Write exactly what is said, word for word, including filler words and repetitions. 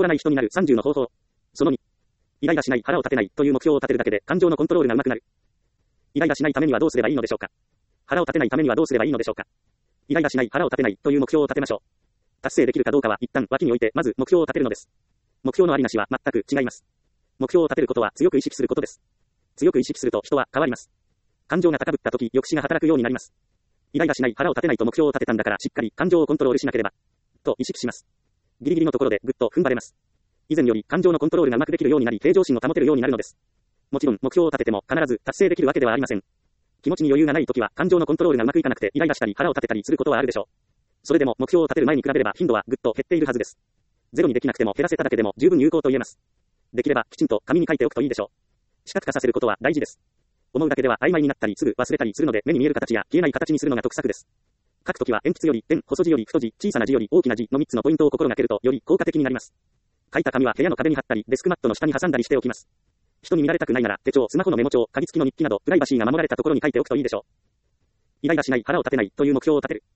怒らない人になるさんじゅうの方法。そのに。イライラしない、腹を立てないという目標を立てるだけで感情のコントロールが上手くなる。イライラしないためにはどうすればいいのでしょうか。腹を立てないためにはどうすればいいのでしょうか。イライラしない、腹を立てないという目標を立てましょう。達成できるかどうかは一旦脇に置いてまず目標を立てるのです。目標のありなしは全く違います。目標を立てることは強く意識することです。強く意識すると人は変わります。感情が高ぶった時、抑止が働くようになります。イライラしない、腹を立てないと目標を立てたんだからしっかり感情をコントロールしなければ。と意識します。ギリギリのところでぐっと踏ん張れます。以前より感情のコントロールがうまくできるようになり、平常心を保てるようになるのです。もちろん目標を立てても必ず達成できるわけではありません。気持ちに余裕がない時は感情のコントロールがうまくいかなくてイライラしたり腹を立てたりすることはあるでしょう。それでも目標を立てる前に比べれば頻度はぐっと減っているはずです。ゼロにできなくても減らせただけでも十分有効と言えます。できればきちんと紙に書いておくといいでしょう。視覚化させることは大事です。思うだけでは曖昧になったりすぐ忘れたりするので目に見える形や消えない形にするのが得策です。書くときは鉛筆より点、細字より太字、小さな字より大きな字のみっつのポイントを心がけるとより効果的になります。書いた紙は部屋の壁に貼ったりデスクマットの下に挟んだりしておきます。人に見られたくないなら手帳、スマホのメモ帳、鍵付きの日記などプライバシーが守られたところに書いておくといいでしょう。イライラしない、腹を立てないという目標を立てる。